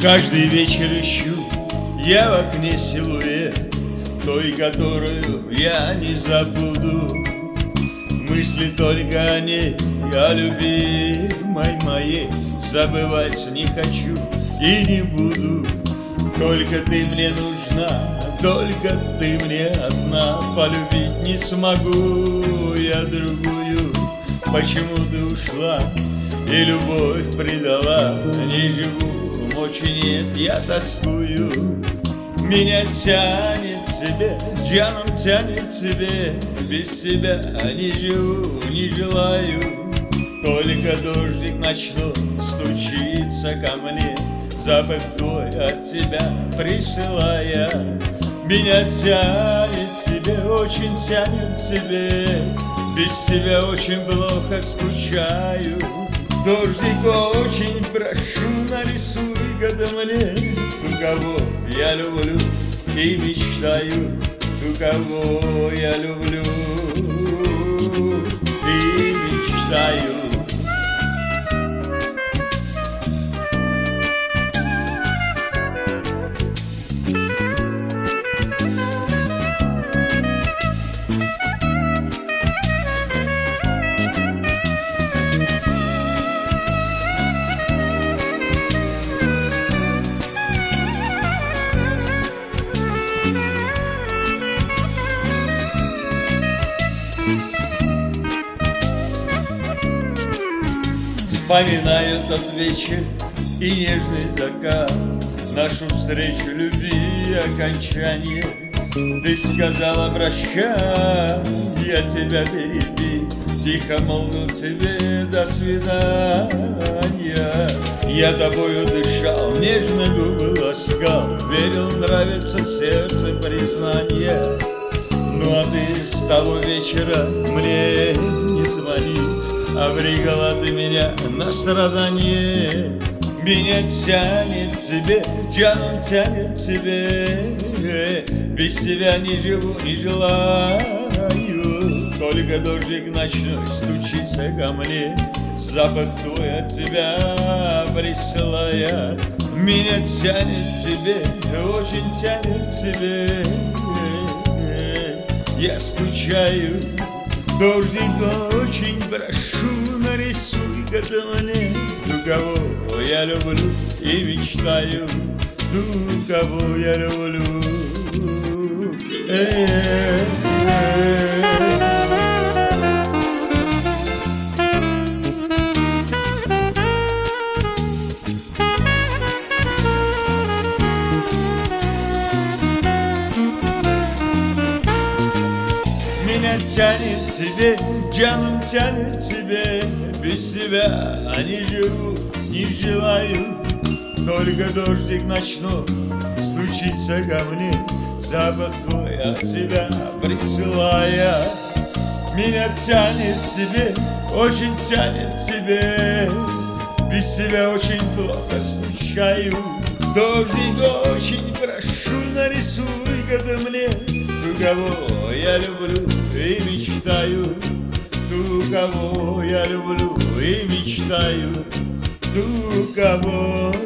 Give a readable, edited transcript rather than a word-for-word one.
Каждый вечер ищу я в окне силуэт той, которую я не забуду. Мысли только о ней, о любимой моей, забывать не хочу и не буду. Только ты мне нужна, только ты мне одна. Полюбить не смогу я другую. Почему ты ушла и любовь предала? Не живу, мочи нет, я тоскую. Меня тянет к тебе, джаном тянет к тебе. Без тебя не живу, не желаю. Только дождик ночной стучится ко мне, запах твой от тебя присылая. Меня тянет к тебе, очень тянет к тебе. Без тебя очень плохо скучаю. Дождик, очень прошу, нарисуй-ка мне ту, кого я люблю и мечтаю, ту, кого я люблю и мечтаю. Вспоминаю тот вечер и нежный закат, нашу встречу любви и окончание. Ты сказала прощай, я тебя перебил, тихо молвил тебе до свидания. Я тобою дышал, нежно губы ласкал, верил, нравится сердце признание. Ну а ты с того вечера мне не звони, обрекала ты меня на страдание. Меня тянет к тебе, джаном тянет к тебе. Без тебя не живу, не желаю. Только дождик ночной стучится ко мне, запах твой от тебя присылая. Меня тянет к тебе, очень тянет к тебе. Я скучаю. Дождик, очень прошу, нарисуй-ка мне ту, кого я люблю и мечтаю, ту, кого я люблю. Меня тянет к тебе, джаном тянет к тебе. Без тебя не живу, не желаю. Только дождик ночной стучится ко мне, запах твой от тебя присылая. Меня тянет к тебе, очень тянет к тебе. Без тебя очень плохо скучаю. Дождик, очень прошу, нарисуй-ка ты мне ту, кого я люблю и мечтаю, ту, кого я люблю и мечтаю, ту, кого